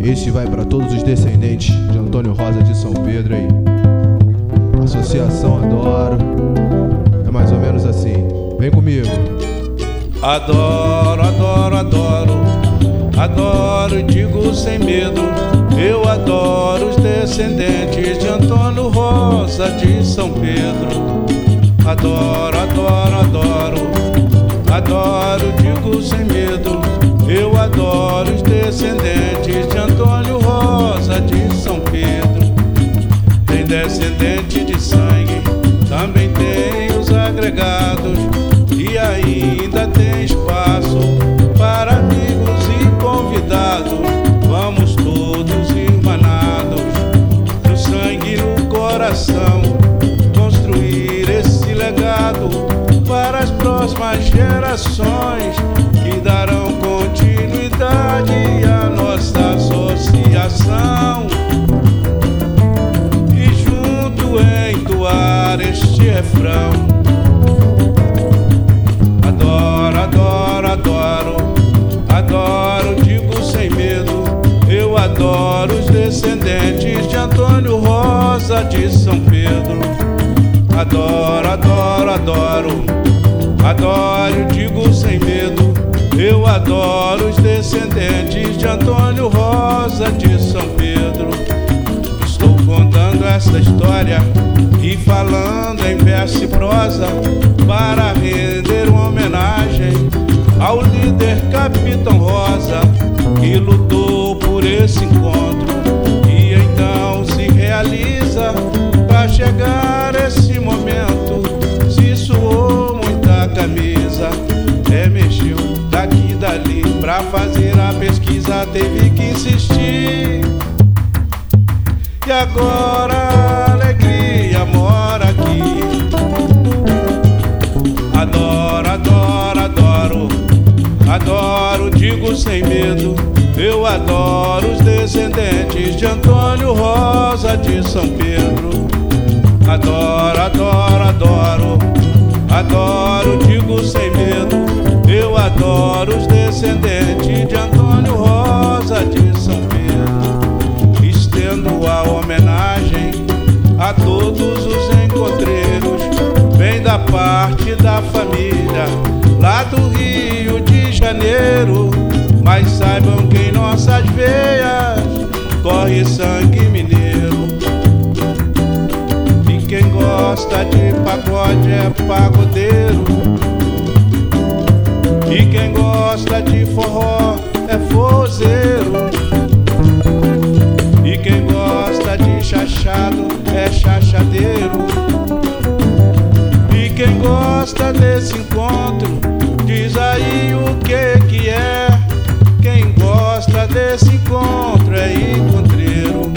Este vai para todos os descendentes de Antônio Rosa de São Pedro aí. Associação Adoro. É mais ou menos assim. Vem comigo. Adoro, adoro, adoro, adoro e digo sem medo. Eu adoro os descendentes de Antônio Rosa de São Pedro. Adoro, adoro, adoro, adoro, digo sem medo. Eu adoro os descendentes de Antônio Rosa de São Pedro. Tem descendente de sangue, também tem os agregados, e ainda tem espaço para amigos e convidados. Vamos todos irmanados, no sangue e no coração, construir esse legado para as próximas gerações, que darão continuidade à nossa associação. E junto entoar este refrão: adoro, adoro, adoro, adoro, digo sem medo. Eu adoro os descendentes de Antônio Rosa de São Pedro. Adoro, adoro, adoro, adoro, digo sem medo. Eu adoro os descendentes de Antônio Rosa de São Pedro. Estou contando essa história e falando em verso e prosa para render uma homenagem ao líder Capitão Rosa, que lutou por esse encontro e então se realiza. Para chegar esse momento se suou muita camisa, mexeu daqui e dali, pra fazer a pesquisa teve que insistir. E agora a alegria mora aqui. Adoro, adoro, adoro, adoro, digo sem medo. Eu adoro os descendentes de Antônio Rosa de São Pedro. Adoro, adoro, adoro, adoro, digo sem medo. Eu adoro os descendentes de Antônio Rosa de São Pedro. Estendo a homenagem a todos os encontreiros, vem da parte da família lá do Rio de Janeiro. Mas saibam que em nossas veias corre sangue mineiro. E quem gosta de pagode é pagodeiro, e quem gosta de forró é forrozeiro, e quem gosta de chachado é chachadeiro. E quem gosta desse encontro diz aí o que é. Quem gosta desse encontro é encontreiro.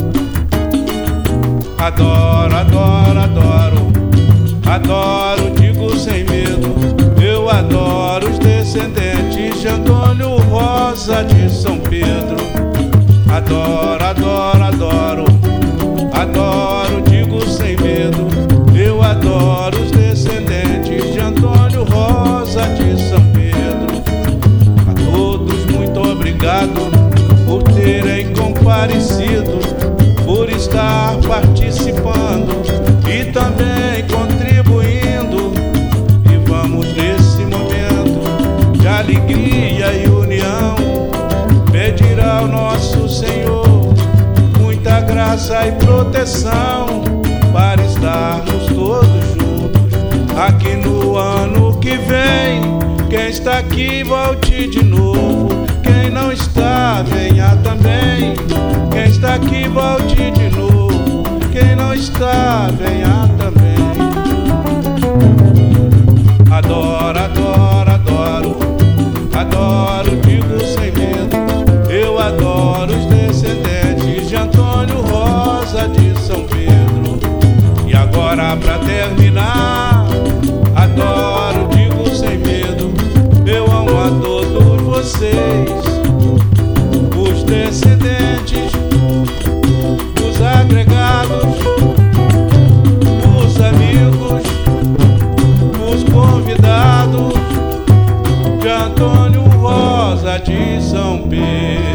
Adoro, adoro, adoro, adoro, digo sem medo. Eu adoro os descendentes de Antônio Rosa de São Pedro. Adoro, adoro, adoro, adoro, digo sem medo. Eu adoro os descendentes de Antônio Rosa de São Pedro. A todos muito obrigado por terem comparecido, por estar participando e também contribuindo. E vamos nesse momento de alegria e união pedir ao nosso Senhor muita graça e proteção para estarmos todos juntos aqui no ano que vem. Quem está aqui volte de novo, quem não está venha também. Quem está aqui volte de novo, quem não está venha também. Adoro, adoro, adoro, adoro, digo sem medo. Eu adoro os descendentes de Antônio Rosa de São Pedro. E agora pra terminar, adoro, digo sem medo. Eu amo a todos vocês, os descendentes, os agregados, os amigos, os convidados de Antônio Rosa de São Pedro.